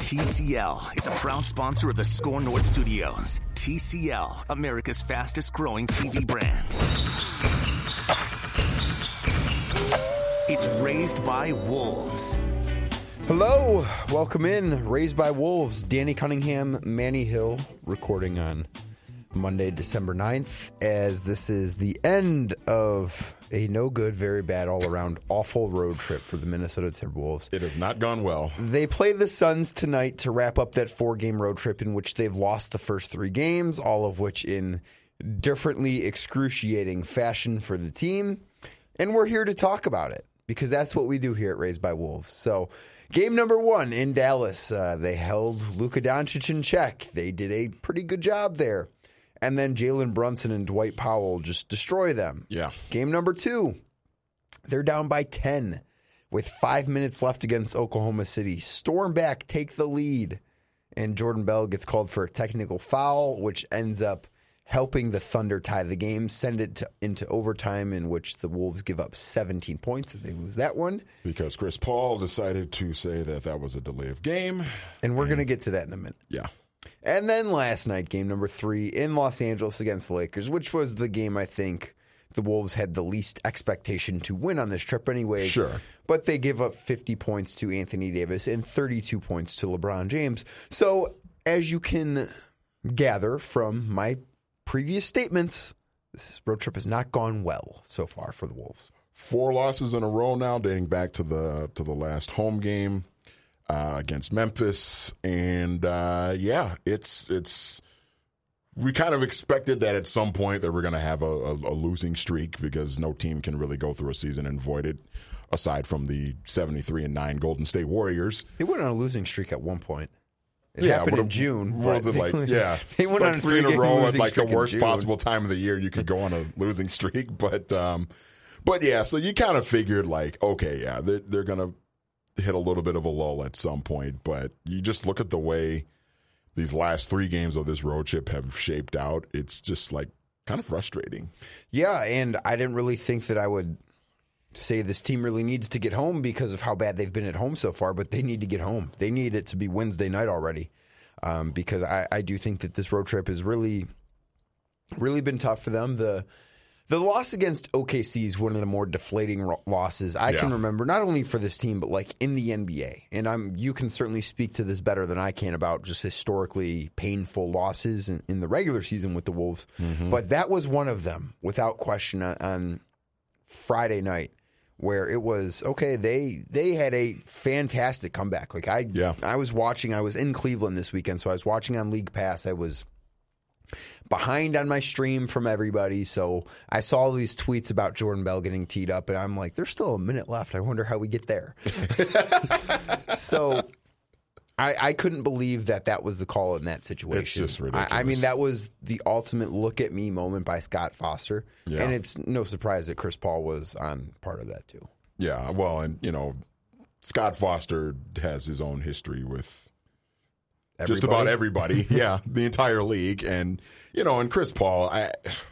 TCL is a proud sponsor of the Score North Studios. TCL, America's fastest growing TV brand. It's Raised by Wolves. Hello, welcome in. Raised by Wolves. Danny Cunningham, Manny Hill, recording on Monday, December 9th, as this is the end of a no good, very bad, all around awful road trip for the Minnesota Timberwolves. It has not gone well. They play the Suns tonight to wrap up that 4-game road trip in which they've lost the first 3 games, all of which in differently excruciating fashion for the team. And we're here to talk about it because that's what we do here at Raised by Wolves. So, game number 1 in Dallas, they held Luka Doncic in check. They did a pretty good job there. And then Jalen Brunson and Dwight Powell just destroy them. Yeah. Game number 2, they're down by 10 with 5 minutes left against Oklahoma City. Storm back, take the lead. And Jordan Bell gets called for a technical foul, which ends up helping the Thunder tie the game, send it into overtime, in which the Wolves give up 17 points and they lose that one. Because Chris Paul decided to say that was a delay of game. And we're going to get to that in a minute. Yeah. And then last night, game number 3 in Los Angeles against the Lakers, which was the game I think the Wolves had the least expectation to win on this trip anyway. Sure. But they give up 50 points to Anthony Davis and 32 points to LeBron James. So as you can gather from my previous statements, this road trip has not gone well so far for the Wolves. 4 losses in a row now, dating back to the last home game against Memphis, and it's we kind of expected that at some point that we're going to have a losing streak because no team can really go through a season and void it, aside from the 73-9 Golden State Warriors. They went on a losing streak at one point. It happened in June. What was it like? Yeah, they went like on 3 in a row at like the worst June. possible time of the year you could go on a losing streak. But yeah, so you kind of figured like, okay, yeah, they're gonna hit a little bit of a lull at some point. But you just look at the way these last 3 games of this road trip have shaped out. It's just like kind of frustrating. Yeah, and I didn't really think that I would say this team really needs to get home because of how bad they've been at home so far, but they need to get home. They need it to be Wednesday night already because I do think that this road trip has really, really been tough for them. The loss against OKC is one of the more deflating losses I can remember, not only for this team, but like in the NBA. And you can certainly speak to this better than I can about just historically painful losses in the regular season with the Wolves. Mm-hmm. But that was one of them, without question, on Friday night, where it was, okay, they had a fantastic comeback. Like I was watching, I was in Cleveland this weekend, so I was watching on League Pass. I was behind on my stream from everybody, so I saw all these tweets about Jordan Bell getting teed up, and I'm like, there's still a minute left. I wonder how we get there. So I couldn't believe that was the call in that situation. It's just ridiculous. I mean, that was the ultimate look at me moment by Scott Foster, and it's no surprise that Chris Paul was on part of that too. Yeah, well, and Scott Foster has his own history with just about everybody. Yeah, the entire league. And, and Chris Paul, I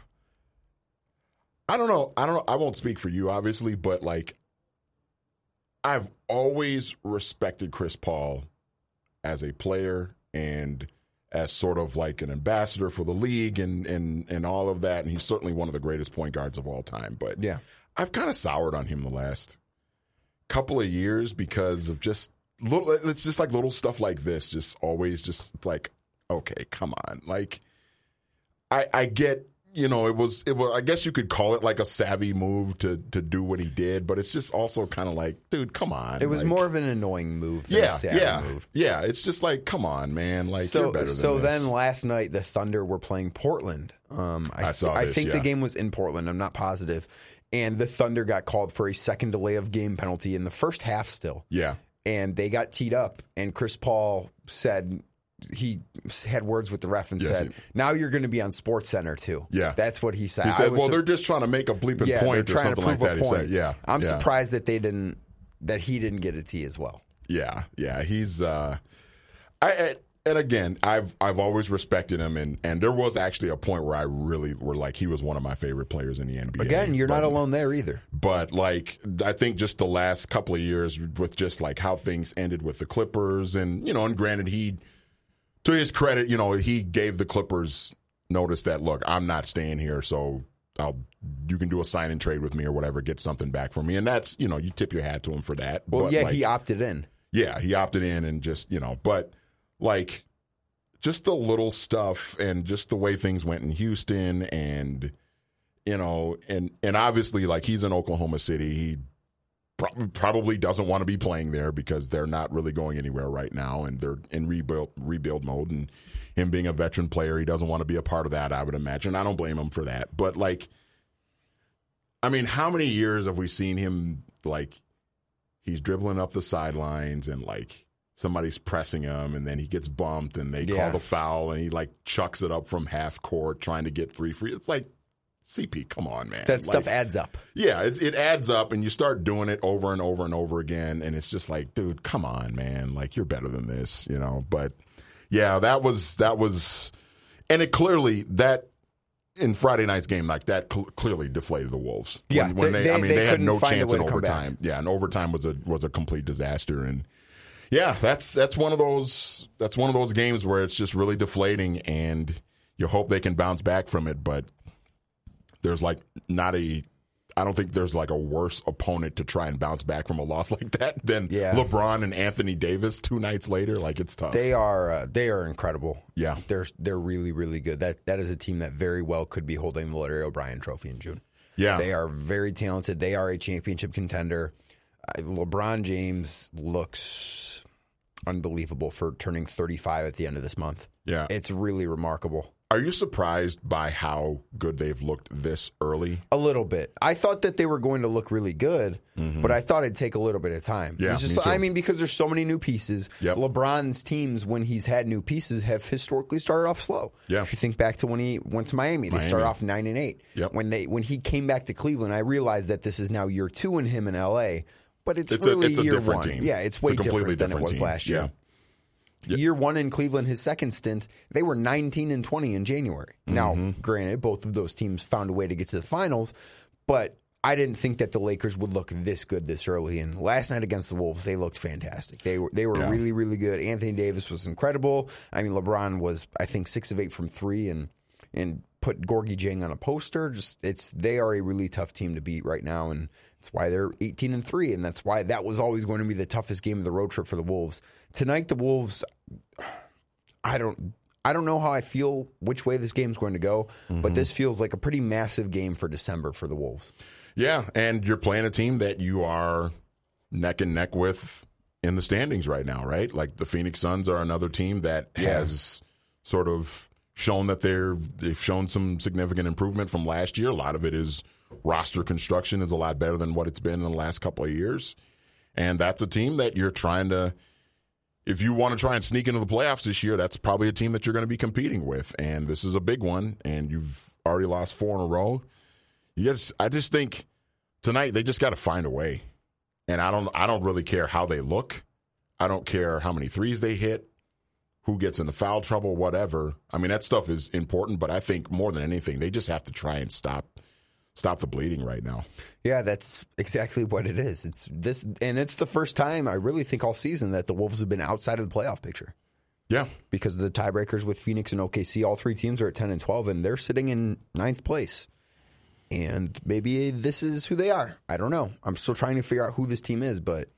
don't know. I won't speak for you, obviously, but like I've always respected Chris Paul as a player and as sort of like an ambassador for the league and all of that. And he's certainly one of the greatest point guards of all time. But yeah, I've kind of soured on him the last couple of years because of just it's just like little stuff like this, just always just like, okay, come on. Like, I get, it was, I guess you could call it like a savvy move to do what he did, but it's just also kind of like, dude, come on. It was like, more of an annoying move than a savvy move. Yeah, it's just like, come on, man. Like, you're better than this. So then last night, the Thunder were playing Portland. I think the game was in Portland. I'm not positive. And the Thunder got called for a second delay of game penalty in the first half still. Yeah. And they got teed up, and Chris Paul said he had words with the ref and said, now you're going to be on SportsCenter too. Yeah. That's what he said. He said, they're just trying to make a bleeping point or something like that. He said, I'm surprised that he didn't get a tee as well. Yeah. He's And again, I've always respected him, and there was actually a point where I really were like, he was one of my favorite players in the NBA. Again, you're not alone there either. But like, I think just the last couple of years with just like how things ended with the Clippers, and and granted, he, to his credit, he gave the Clippers notice that, look, I'm not staying here, so you can do a sign and trade with me or whatever, get something back from me, and that's you tip your hat to him for that. Well, but, yeah, he opted in. Yeah, he opted in, and just but. Like, just the little stuff and just the way things went in Houston and, and obviously, like, he's in Oklahoma City. He probably doesn't want to be playing there because they're not really going anywhere right now, and they're in rebuild mode. And him being a veteran player, he doesn't want to be a part of that, I would imagine. I don't blame him for that. But, like, I mean, how many years have we seen him, like, he's dribbling up the sidelines and, like, somebody's pressing him, and then he gets bumped, and they call the foul, and he, like, chucks it up from half court trying to get 3 free. It's like, CP, come on, man. That stuff adds up. Yeah, it adds up, and you start doing it over and over and over again, and it's just like, dude, come on, man. Like, you're better than this, But, yeah, that was, and it clearly, that in Friday night's game, like, that clearly deflated the Wolves. Yeah, when they had no chance in overtime. Back. Yeah, and overtime was a complete disaster, and yeah, that's one of those games where it's just really deflating, and you hope they can bounce back from it. But there's like I don't think there's like a worse opponent to try and bounce back from a loss like that than LeBron and Anthony Davis 2 nights later. Like, it's tough. They are incredible. Yeah, they're really, really good. That is a team that very well could be holding the Larry O'Brien Trophy in June. Yeah, they are very talented. They are a championship contender. LeBron James looks unbelievable for turning 35 at the end of this month. Yeah. It's really remarkable. Are you surprised by how good they've looked this early? A little bit. I thought that they were going to look really good, but I thought it'd take a little bit of time. Yeah, me too. I mean, because there's so many new pieces. Yep. LeBron's teams, when he's had new pieces, have historically started off slow. Yeah. If you think back to when he went to Miami, they started off 9-8. Yep. When he came back to Cleveland, I realized that this is now year 2 in him in L.A., but it's really a year different 1. Team. Yeah, it's way different than it was last year. Yeah. Year 1 in Cleveland, his second stint, they were 19-20 in January. Now, granted, both of those teams found a way to get to the finals, but I didn't think that the Lakers would look this good this early. And last night against the Wolves, they looked fantastic. They were really, really good. Anthony Davis was incredible. I mean, LeBron was, I think, 6 of 8 from 3 and put Gorgie Jang on a poster. They are a really tough team to beat right now, and that's why they're 18-3, and that's why that was always going to be the toughest game of the road trip for the Wolves. Tonight, the Wolves, I don't know how I feel which way this game's going to go, but this feels like a pretty massive game for December for the Wolves. Yeah, and you're playing a team that you are neck and neck with in the standings right now, right? Like the Phoenix Suns are another team that has sort of shown that they've shown some significant improvement from last year. A lot of it is roster construction is a lot better than what it's been in the last couple of years. And that's a team that you're trying to, if you want to try and sneak into the playoffs this year, that's probably a team that you're going to be competing with. And this is a big one, and you've already lost 4 in a row. I just think tonight they just got to find a way. And I don't really care how they look. I don't care how many threes they hit, who gets into foul trouble, whatever. I mean, that stuff is important, but I think more than anything, they just have to try and stop the bleeding right now. Yeah, that's exactly what it is. It's the first time I really think all season that the Wolves have been outside of the playoff picture. Yeah. Because of the tiebreakers with Phoenix and OKC, all 3 teams are at 10-12, and they're sitting in 9th place. And maybe this is who they are. I don't know. I'm still trying to figure out who this team is, but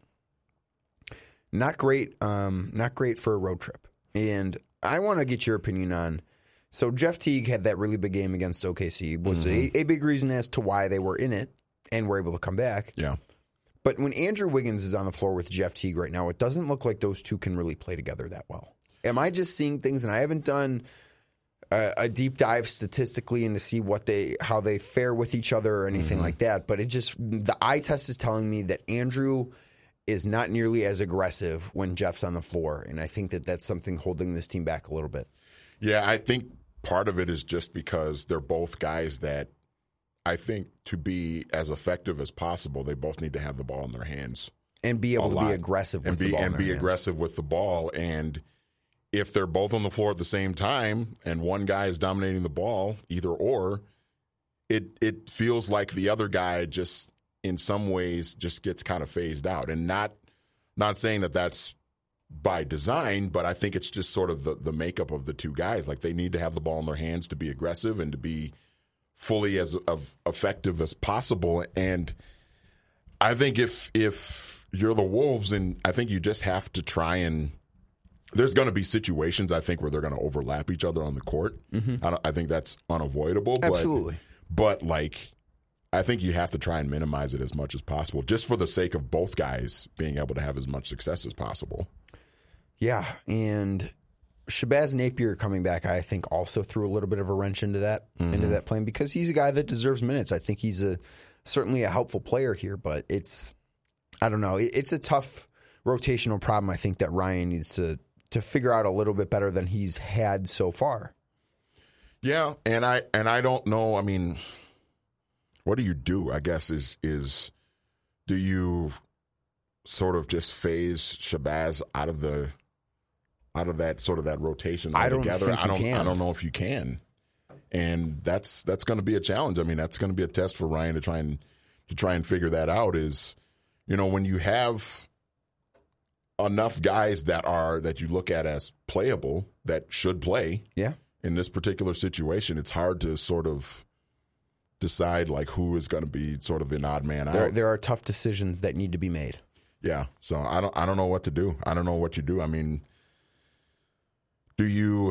not great for a road trip. And I want to get your opinion on, so Jeff Teague had that really big game against OKC, was a big reason as to why they were in it and were able to come back. Yeah. But when Andrew Wiggins is on the floor with Jeff Teague right now, it doesn't look like those two can really play together that well. Am I just seeing things, and I haven't done a deep dive statistically into see how they fare with each other or anything like that, but the eye test is telling me that Andrew is not nearly as aggressive when Jeff's on the floor, and I think that that's something holding this team back a little bit. Yeah, I think part of it is just because they're both guys that I think to be as effective as possible, they both need to have the ball in their hands and be able to be aggressive with the ball and be aggressive with the ball. And if they're both on the floor at the same time and one guy is dominating the ball, either or, it feels like the other guy just in some ways just gets kind of phased out. And not saying that that's by design, but I think it's just sort of the makeup of the two guys. Like, they need to have the ball in their hands to be aggressive and to be fully as effective as possible. And I think if you're the Wolves, and I think you just have to try and there's going to be situations, I think, where they're going to overlap each other on the court. Mm-hmm. I think that's unavoidable. Absolutely. But like, I think you have to try and minimize it as much as possible, just for the sake of both guys being able to have as much success as possible. Yeah, and Shabazz Napier coming back, I think, also threw a little bit of a wrench into that plan, because he's a guy that deserves minutes. I think he's certainly a helpful player here, but I don't know. It's a tough rotational problem, I think, that Ryan needs to figure out a little bit better than he's had so far. Yeah, and I don't know. I mean, what do you do? I guess is do you sort of just phase Shabazz out of that sort of that rotation altogether? I don't know if you can, and that's going to be a challenge. I mean, that's going to be a test for Ryan to try and figure that out. Is, when you have enough guys that you look at as playable, that should play. Yeah. In this particular situation, it's hard to sort of decide like who is going to be sort of an odd man out. There are tough decisions that need to be made. Yeah. So I don't know what to do. I don't know what you do. I mean, do you?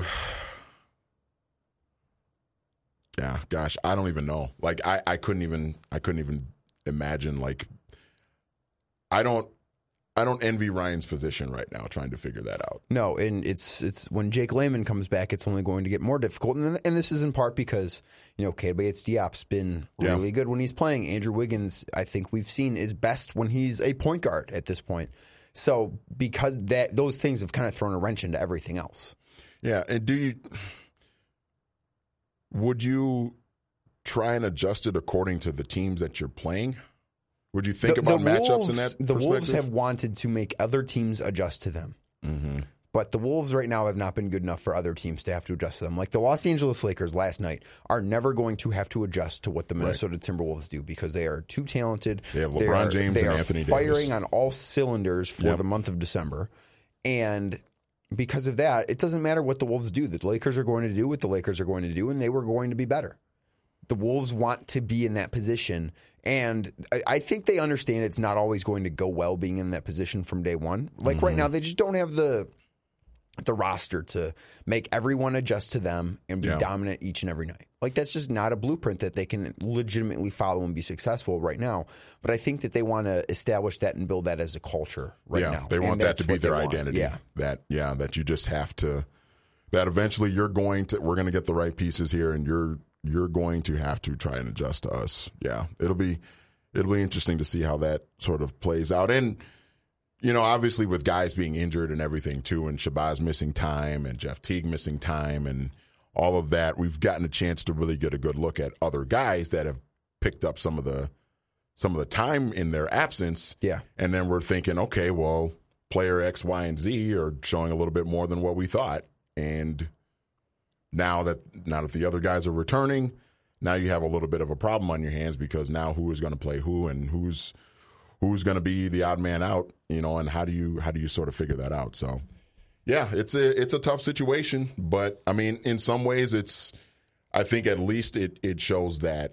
Yeah. Gosh, I don't even know. Like, I couldn't even imagine. Like, I don't envy Ryan's position right now, trying to figure that out. No, and it's when Jake Layman comes back, it's only going to get more difficult. And this is in part because, Keita Bates-Diop's been really good when he's playing. Andrew Wiggins, I think we've seen, is best when he's a point guard at this point. So because those things have kind of thrown a wrench into everything else. Yeah, and would you try and adjust it according to the teams that you're playing? Would you think about matchups in that perspective? The Wolves have wanted to make other teams adjust to them. Mm-hmm. But the Wolves right now have not been good enough for other teams to have to adjust to them. Like the Los Angeles Lakers last night are never going to have to adjust to what the Minnesota Timberwolves do, because they are too talented. They have LeBron James and Anthony Davis. They are firing on all cylinders for the month of December. And because of that, it doesn't matter what the Wolves do. The Lakers are going to do what the Lakers are going to do, and they were going to be better. The Wolves want to be in that position, and I think they understand it's not always going to go well being in that position from day one. Like right now, they just don't have the roster to make everyone adjust to them and be dominant each and every night. Like, that's just not a blueprint that they can legitimately follow and be successful right now. But I think that they want to establish that and build that as a culture now. They want that to be their identity. Yeah. That you just have to, that eventually we're going to get the right pieces here, and you're going to have to try and adjust to us. Yeah, it'll be interesting to see how that sort of plays out. And, obviously with guys being injured and everything too, and Shabazz missing time and Jeff Teague missing time and all of that, we've gotten a chance to really get a good look at other guys that have picked up some of the time in their absence. Yeah. And then we're thinking, okay, well, player X, Y, and Z are showing a little bit more than what we thought. And now that the other guys are returning, now you have a little bit of a problem on your hands, because now who is going to play who, and who's going to be the odd man out, and how do you sort of figure that out? So, yeah, it's a tough situation, but I mean, in some ways, I think at least it shows that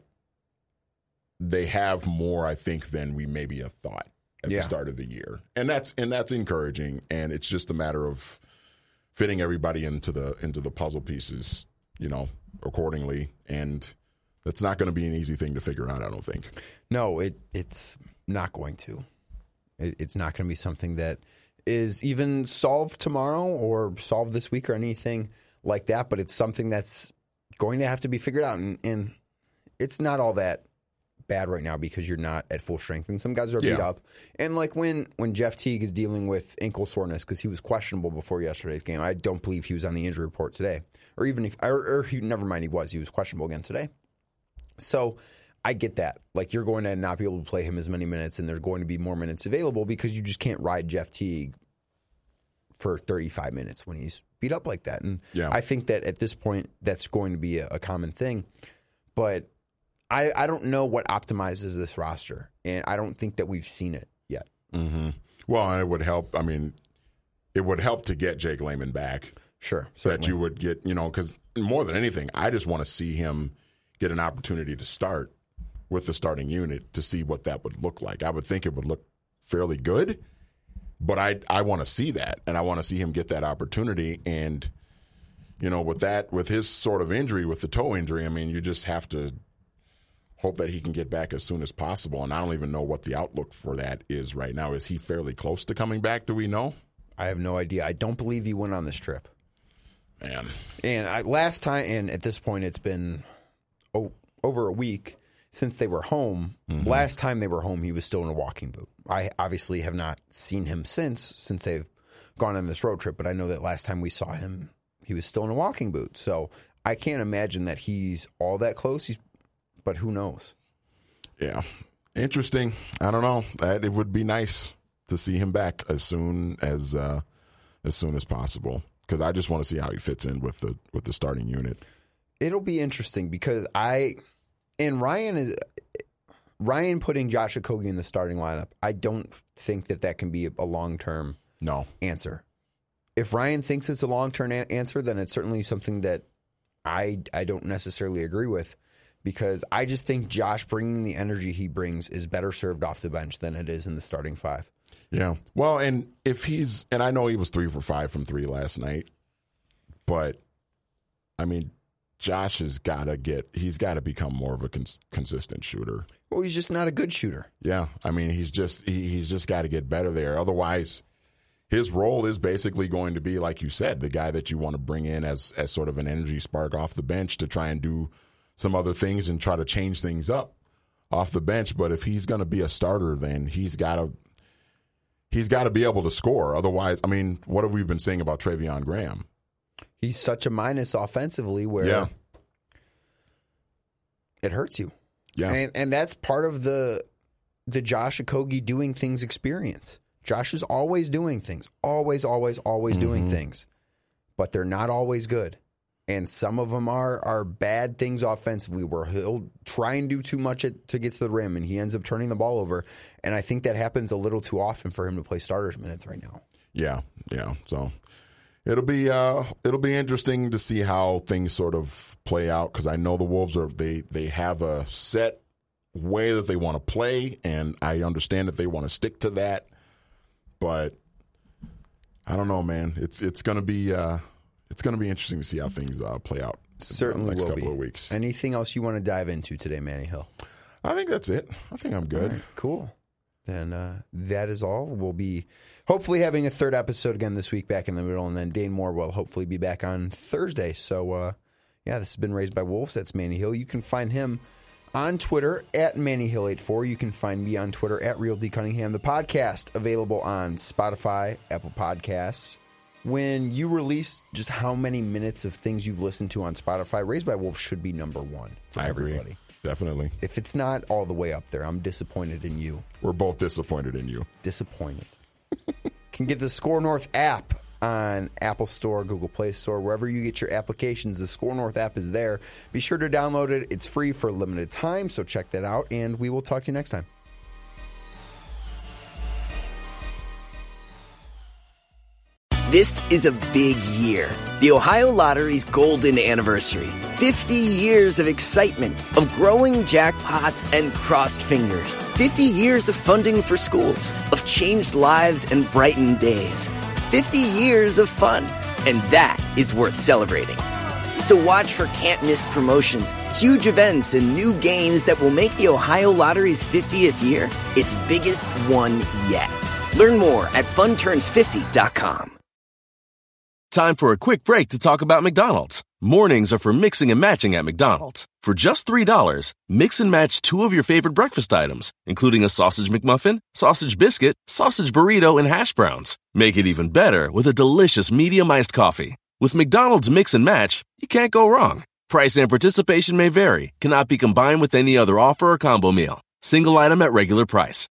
they have more, I think, than we maybe have thought at the start of the year, and that's encouraging. And it's just a matter of fitting everybody into the puzzle pieces, accordingly. And that's not going to be an easy thing to figure out, I don't think. No, it's not going to. It's not going to be something that is even solved tomorrow or solved this week or anything like that. But it's something that's going to have to be figured out. And it's not all that bad right now, because you're not at full strength, and some guys are beat up. And like when Jeff Teague is dealing with ankle soreness, because he was questionable before yesterday's game, I don't believe he was on the injury report today, or even if never mind, he was questionable again today. So I get that. Like, you're going to not be able to play him as many minutes, and there's going to be more minutes available, because you just can't ride Jeff Teague for 35 minutes when he's beat up like that. And Yeah. I think that at this point, that's going to be a common thing. But I don't know what optimizes this roster, and I don't think that we've seen it yet. Mm-hmm. Well, and it would help. I mean, it would help to get Jake Layman back. Sure. That Certainly. you would get, because more than anything, I just want to see him get an opportunity to start with the starting unit to see what that would look like. I would think it would look fairly good, but I want to see that, and I want to see him get that opportunity. And, with his sort of injury, with the toe injury, I mean, you just have to hope that he can get back as soon as possible. And I don't even know what the outlook for that is right now. Is he fairly close to coming back? Do we know? I have no idea. I don't believe he went on this trip. Man. And last time, and at this point, it's been over a week since they were home. Mm-hmm. Last time they were home, he was still in a walking boot. I obviously have not seen him since they've gone on this road trip, but I know that last time we saw him, he was still in a walking boot. So I can't imagine that he's all that close. But who knows? Yeah. Interesting. I don't know. It would be nice to see him back as soon as possible, because I just want to see how he fits in with the starting unit. It'll be interesting because Ryan putting Josh Okogie in the starting lineup, I don't think that can be a long-term answer. If Ryan thinks it's a long-term answer, then it's certainly something that I don't necessarily agree with, because I just think Josh bringing the energy he brings is better served off the bench than it is in the starting five. Yeah. Well, and and I know he was 3 for 5 from 3 last night, but I mean, Josh he's got to become more of a consistent shooter. Well, he's just not a good shooter. Yeah. I mean, he's just got to get better there. Otherwise, his role is basically going to be, like you said, the guy that you want to bring in as sort of an energy spark off the bench to try and do some other things and try to change things up off the bench. But if he's going to be a starter, then he's got to be able to score. Otherwise, I mean, what have we been saying about Treveon Graham? He's such a minus offensively where it hurts you. Yeah. And that's part of the Josh Okogie doing things experience. Josh is always doing things. Always doing things. But they're not always good. And some of them are bad things offensively, where he'll try and do too much to get to the rim, and he ends up turning the ball over. And I think that happens a little too often for him to play starters minutes right now. Yeah. So it'll be interesting to see how things sort of play out, because I know the Wolves they have a set way that they want to play, and I understand that they want to stick to that. But I don't know, man. It's going to be. It's going to be interesting to see how things play out. Certainly the next will couple be. of weeks. Anything else you want to dive into today, Manny Hill? I think that's it. I think I'm good. All right, cool. Then that is all. We'll be hopefully having a third episode again this week, back in the middle, and then Dane Moore will hopefully be back on Thursday. So, this has been Raised by Wolves. That's Manny Hill. You can find him on Twitter at MannyHill84. You can find me on Twitter at RealDCunningham. The podcast available on Spotify, Apple Podcasts. When you release just how many minutes of things you've listened to on Spotify, Raised by Wolves should be number one for everybody. Agree. Definitely. If it's not all the way up there, I'm disappointed in you. We're both disappointed in you. Disappointed. Can get the Score North app on Apple Store, Google Play Store, wherever you get your applications. The Score North app is there. Be sure to download it. It's free for a limited time, so check that out, and we will talk to you next time. This is a big year. The Ohio Lottery's golden anniversary. 50 years of excitement, of growing jackpots and crossed fingers. 50 years of funding for schools, of changed lives and brightened days. 50 years of fun, and that is worth celebrating. So watch for can't-miss promotions, huge events, and new games that will make the Ohio Lottery's 50th year its biggest one yet. Learn more at funturns50.com. Time for a quick break to talk about McDonald's. Mornings are for mixing and matching at McDonald's. For just $3, mix and match 2 of your favorite breakfast items, including a sausage McMuffin, sausage biscuit, sausage burrito, and hash browns. Make it even better with a delicious medium iced coffee. With McDonald's Mix and Match, you can't go wrong. Price and participation may vary, cannot be combined with any other offer or combo meal. Single item at regular price.